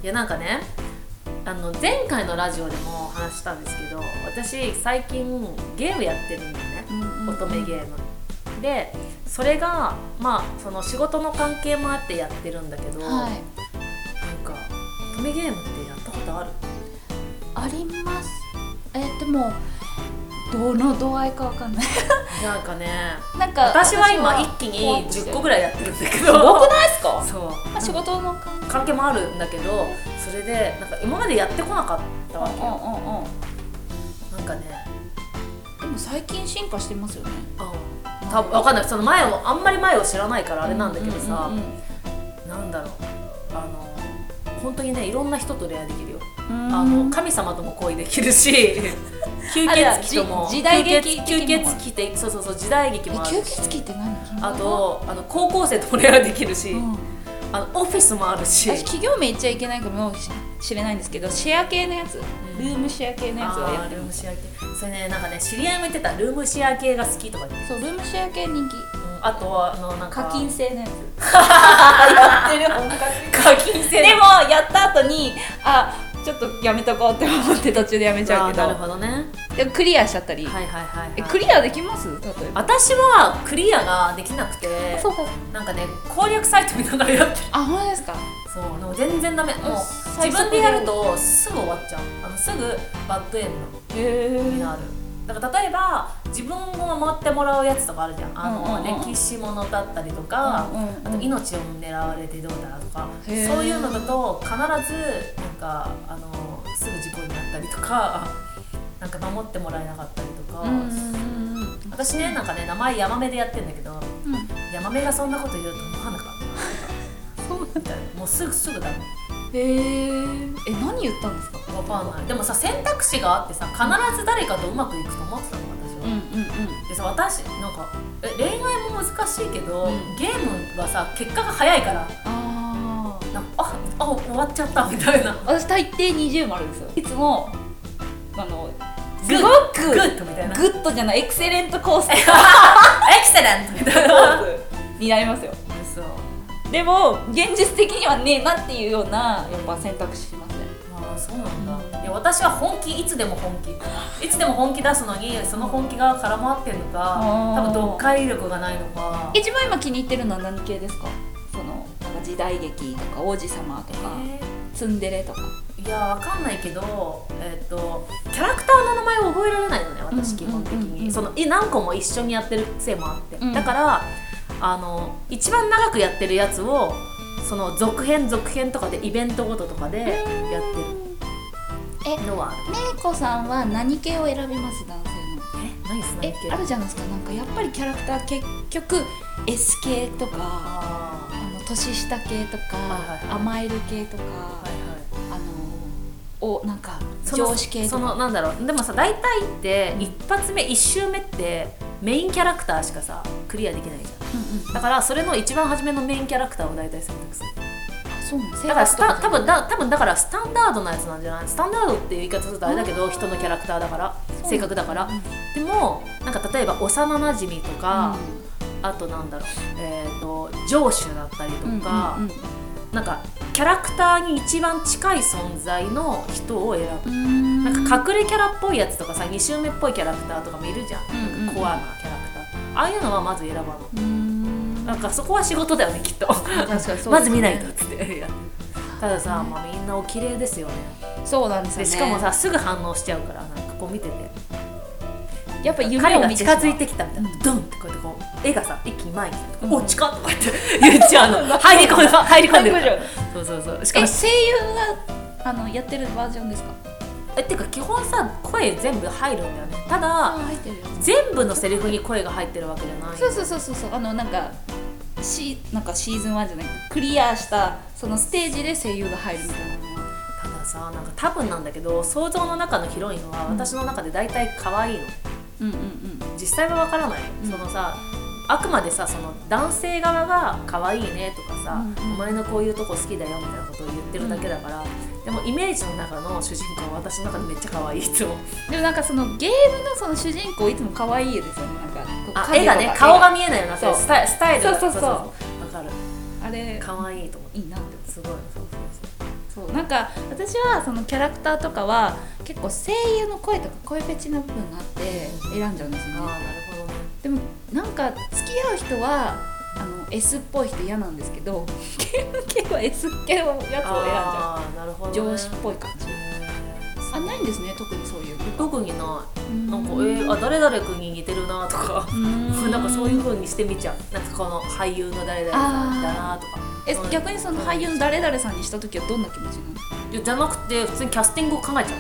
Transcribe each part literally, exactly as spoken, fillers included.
いやなんかね、あの前回のラジオでも話したんですけど、私最近ゲームやってるんだよね、うんうんうん、乙女ゲームで、それがまあその仕事の関係もあってやってるんだけど、はい、なんか乙女ゲームってやったことある？ あります。えー、でもどの度合いかわかんないなんかね、 なんか私は今一気にじゅっこぐらいやってるんだけど、すごくないですか？ そう、 まあ、仕事の関係もあるんだけど、それでなんか今までやってこなかったわけよ、うんうんうん、なんかね、 でも最近進化してますよね。 うん、多分分かんない、その前をあんまり前を知らないからあれなんだけどさ、うんうんうんうん、なんだろう、あの本当にね、いろんな人と恋愛できるよ。あの神様とも恋できるし吸血鬼とも時代劇吸血鬼って、そうそうそう、時代劇もあるし、 吸血鬼って何？ あとあの高校生とも恋愛できるし、うん、あのオフィスもあるし、 私企業名言っちゃいけないかもしれないんですけど、シェア系のやつ、うん、ルームシェア系のやつはやってる。 ルームシェア系、それね、なんかね、知り合いも言ってた、ルームシェア系が好きとか言って。 そう、ルームシェア系人気、うん、 あとはあのなんか課金制のやつやってる本格的課金制でもやった後にあちょっとやめとこうって思って途中でやめちゃうけど、 なるほどね。 でもクリアしちゃったり、 はいはいはい、はい、 えクリアできます？例えば私はクリアができなくて、 そうか、 なんかね、攻略サイト見ながらやってる。 あ、本当ですか？ そう、でも全然ダメ。もう自分でやるとすぐ終わっちゃう。あのすぐバッドエンドになる。だから例えば自分を守ってもらうやつとかあるじゃん、あの、うんうんうん、歴史ものだったりとか、うんうんうん、あと命を狙われてどうだとか、そういうのだと必ずなんかあのすぐ事故になったりとか、なんか守ってもらえなかったりとか、うんうんうん、私ね、なんかね、名前ヤマメでやってんだけど、うん、ヤマメがそんなこと言うと思わなかったそうみたいな、もうすぐすぐダメ。 へー、え、何言ったんですか？ わかんない。でもさ、選択肢があってさ、必ず誰かとうまくいくと思ってたの、私は、うんうんうん、でさ、私なんかえ恋愛も難しいけど、うん、ゲームはさ結果が早いから、あなんかああ終わっちゃったみたいな。 私大抵二重丸ですよ。いつもあのすごくグッドみたいな、 グッドじゃない、エクセレントコースエクセレントみたいなになりますよ。そうでも現実的にはねえなっていうようなやっぱ選択肢しますね。 ああ、そうなんだ、うん、いや私は本気、いつでも本気いつでも本気出すのに、その本気が空回ってんのか、多分読解力がないのか。 一番今気に入ってるのは何系ですか？そのなんか時代劇とか王子様とかツンデレとか。 いやわかんないけど、えー、とキャラクターの名前を覚えられないのね、私基本的に、うんうんうん、その何個も一緒にやってるせいもあって、うん、だからあの一番長くやってるやつをその続編続編とかでイベントごととかでやってるのはある。 めいこさんは何系を選びます？男性の。 え、何です何系？ え、あるじゃないですか、なんかやっぱりキャラクター結局 S 系とか、あの年下系とか、はいはいはい、甘える系とか、はいはい、あのおなんか上司系とか、 その、そのなんだろう、でもさ、大体って一発目一周目ってメインキャラクターしかさクリアできないじゃん、うんうん、だからそれの一番初めのメインキャラクターを大体選択する。 あ、そうなんです。 だからスタ多分だ多分だからスタンダードなやつなんじゃない？スタンダードっていう言い方するとあれだけど、人のキャラクターだから性格だから、うん、でもなんか例えば幼なじみとか、うん、あとなんだろう、えーと上司だったりとか、うんうんうん、なんかキャラクターに一番近い存在の人を選ぶ。なんか隠れキャラっぽいやつとかさ、に周目っぽいキャラクターとかもいるじゃん、うんうん、なんかコアなキャラクター、ああいうのはまず選ばない。うーん、なんかそこは仕事だよね、きっと。確かにそうですね、まず見ないとっつってたださ、まあ、みんなお綺麗ですよね。 そうなんですよね。 でしかもさ、すぐ反応しちゃうから、なんかこう見ててやっぱ夢彼が近づいてきたみたいな、うん、ドンってこうやってこう絵がさ一気に前に、うん、おっ近っとかって言っちゃうの入り込んで入り込んでるそうそうそう。しかもえ、声優があのやってるバージョンですか？ え、ってか基本さ、声全部入るんだよね。ただ全部のセリフに声が入ってるわけじゃない。 そうそうそうそう、あのなんかシなんかシーズンワンじゃないクリアしたそのステージで声優が入るみたいなのは。 たださ、なんか多分なんだけど、想像の中のヒロインは私の中で大体可愛いの、うんうんうん、実際はわからない、うん、そのさ、あくまでさ、その男性側が可愛いねとかさ、うんうん、お前のこういうとこ好きだよみたいなことを言ってるだけだから、うん、でもイメージの中の主人公は私の中でめっちゃ可愛い、いつも。 でもなんかそのゲームのその主人公いつも可愛いですよね。なんかあ、絵がね、顔が見えないようなスタイル、スタイルが、 そうそうそう、 わかる。 あれ可愛いと思って、 いいなって、 すごい、そうそうそう。 そうなんか私はそのキャラクターとかは結構声優の声とか声フェチな部分があって選んじゃうんですよね。 ああなるほどね。 でもなんか付き合う人はあの S っぽい人嫌なんですけどゲーム系は S 系のやつを選んじゃう。 ああなるほど、ね、 上司っぽい感じ。あないんですね特にそういう。 特にない。なんかえー、あ誰々君に似てるなとかなんかそういう風にしてみちゃう。なんかこの俳優の誰々さんだなとか。 え、うん、逆にその俳優の誰々さんにした時はどんな気持ちなの？ いやじゃなくて普通にキャスティングを考えちゃうってこと。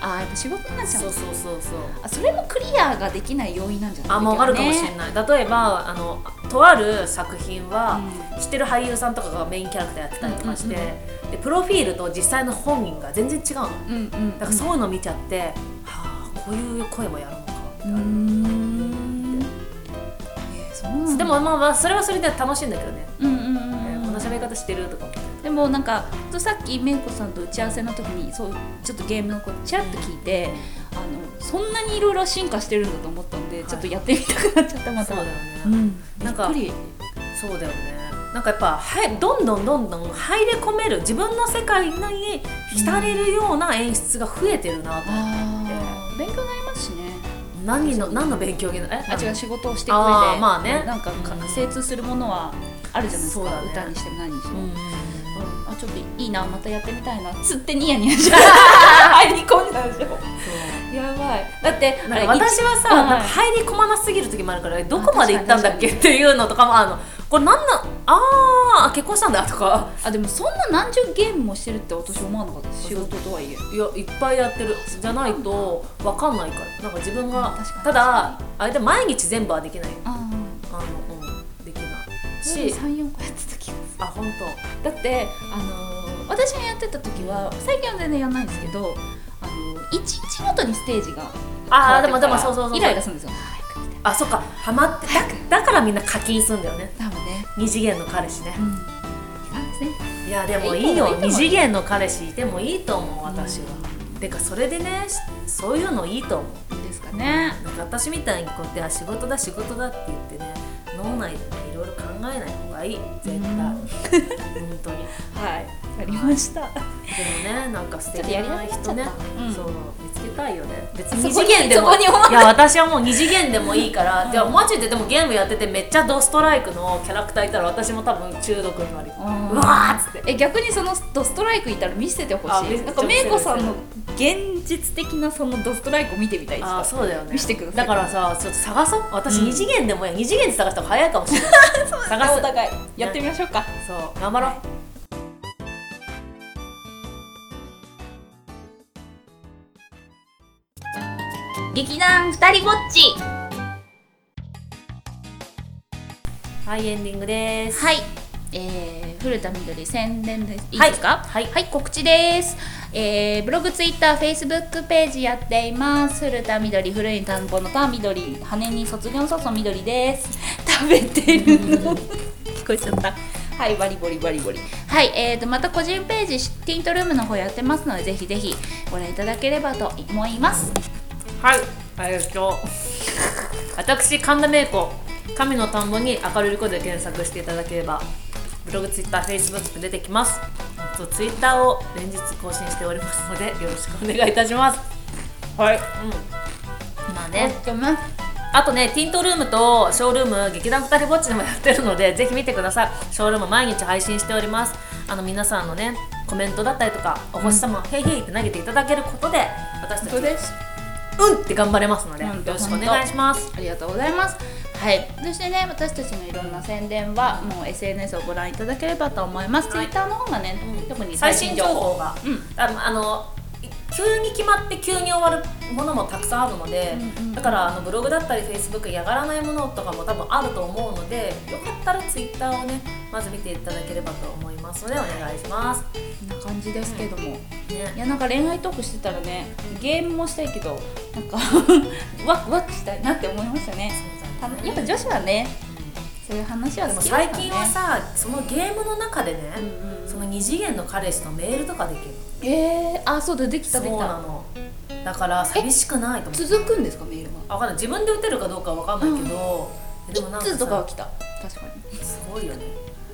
ああやっぱ仕事になっちゃう。 そうそうそうそう。 あそれもクリアができない要因なんじゃない？ あもうあるかもしれない。例えばあのとある作品は、うん、知ってる俳優さんとかがメインキャラクターやってたりとかして、うんうんうん、でプロフィールと実際の本人が全然違うの、うんうんうん、だからそういうの見ちゃってはあこういう声もやるのかみたいな。うーん、えー、そうなんだ。でもまあまあそれはそれで楽しいんだけどね、うんうんうん、えー、こんな喋り方してるとか。 でもなんかさっきめいこさんと打ち合わせの時にそうちょっとゲームのことちらっと聞いて、あのそんなにいろいろ進化してるんだと思ったんで、はい、ちょっとやってみたくなっちゃったまた。そうだよね、うん、びっくり。 そうだよね。なんかやっぱはいどんどんどんどん入り込める自分の世界に浸れるような演出が増えてるなと思って、 うん、勉強になりますしね。 何の何の勉強になる？ あ違う仕事をしていく上で、まあね、なんか精通するものはあるじゃないですか、ね、歌にしても何にしても、うんうん、あちょっといいなまたやってみたいなつってニヤニヤして入り込んだでしょ。やばい。だってなんか私はさ、なんか入り込まなすぎる時もあるからどこまで行ったんだっけっていうのとかもあるの。これなんなあー結婚したんだとか。 あでもそんな何十ゲームもしてるって私思わなかった。仕事とはいえいやいっぱいやってるじゃないと分かんないから。なんか自分がただあれで毎日全部はできない。ああの、うん、できないしさん、よんこやってた気がする。 あ本当。だってあのー、私がやってた時は最近は全然やらないんですけど、あのー、いちにちごとにステージがああでもでもそうそうそうイライラするんですよ。 あそっかハマってだ, だからみんな課金するんだよね。 多分ね。 二次元の彼氏ね。うん、 なんですね。 いやでもいいよ。二次元の彼氏いてもいいと思う私は。うん、てかそれでねそういうのいいと思う。 いいですかね。 なんか私みたいにこうやって仕事だ仕事だって言ってね脳内でねいろいろ考えない方がいい絶対。本当に。 はいありました。でもねなんか素敵な人ね、うん、そう見つけたいよね。別に二次元でもいや私はもう二次元でもいいから、うん、でもマジででもゲームやっててめっちゃドストライクのキャラクターいたら私も多分中毒になる。うわーっつって。 え逆にそのドストライクいたら見せてほしい。なんかめいこさんの現実的なそのドストライクを見てみたいです。 あそうだよね。 見せてください。 だからさちょっと探そう。私二次元でもいい。二次元で探した方が早いかもしれない。 探すお互いやってみましょうか。 そう頑張ろう。 劇団ふたりぼっち。 はいエンディングです。 はい、えー、古田みどり宣伝でいいですか？ はい、はいはい、告知です。えー、ブログ、ツイッター、フェイスブックページやっています。古田みどり、古い田んぼの田みどり、羽に卒業そそみどりです。食べてるの聞こえちゃった。はい、バリボリバリボリ。はい、えーとまた個人ページティントルームの方やってますのでぜひぜひご覧いただければと思います。 はい、えー、と私神田芽衣子神の田んぼに明るい子で検索していただければブログ、ツイッター、フェイスブック出てきます。とツイッターを連日更新しておりますのでよろしくお願いいたします。はい、うん、まあねあとねティントルームとショールーム劇団ふたりぼっちでもやってるのでぜひ見てください。ショールーム毎日配信しております。あの皆さんのねコメントだったりとかお星様、うん、ヘイヘイって投げていただけることで私たちですうんって頑張れますのでよろしくお願いします。 ありがとうございます。はい、そしてね私たちのいろんな宣伝はもう エスエヌエス をご覧いただければと思います。はい、Twitter の方がね、うん、特に最新情報が、うん、あの急に決まって急に終わるものもたくさんあるので、うんうん、だからあのブログだったり Facebook やがらないものとかも多分あると思うのでよかったら Twitter をねまず見ていただければと思いますのでお願いします。 こんな感じですけども、うんね、いやなんか恋愛トークしてたらねゲームもしたいけどなんかワクワクしたいなって思いましたね。やっぱ女子はねそういう話は好きですからね。 でも最近はさそのゲームの中でね、うんうん、その二次元の彼氏とメールとかできる。 えー、あそうだできたできた。 そうなの。だから寂しくないと思う。 続くんですかメールは。 わかんない自分で打てるかどうかはわかんないけど、 うん、でもなんかさ一通とかは来た確かにすごいよね。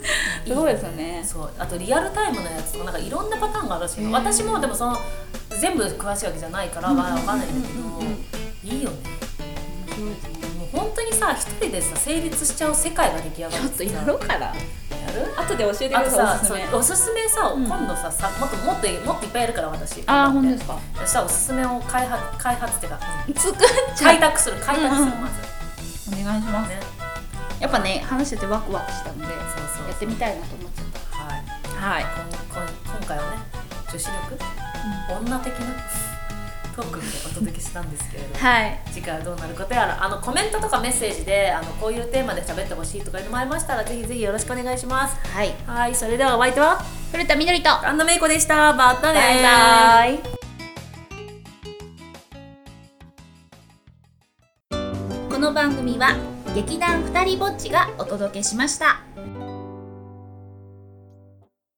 すごいですよね。 そうあとリアルタイムのやつとかなんかいろんなパターンがあるらしいの、 へー私もでもその全部詳しいわけじゃないからまだ分かんないんだけど、 うんうんうんうんいいよね。 面白いですね。 もう本当にさ一人でさ成立しちゃう世界が出来上がるちょっとやろうかな。 やる後で教えてくあとださい。 さおすすめ。 そうおすすめさ、 うん今度ささもっともっともっといっぱいやるから私あー本当ですか。 そしたらおすすめを開発開発っていうか作っちゃう開拓する開拓する、 うんうんまずお願いします。 ねやっぱね話しててワクワクしたのでそうそうやってみたいなと思っちゃっはいた。はい。 こんこん今回はね女子力、女的なトークでお届けしたんですけれども、 はい。 次回はどうなることやらあのコメントとかメッセージであのこういうテーマで喋ってほしいとかいうのもありましたらぜひぜひよろしくお願いします。 はい。 はいそれではお相手は古田みのりと神田芽衣子でした。またねー。 バイバイ。この番組は劇団ふたりぼっちがお届けしました。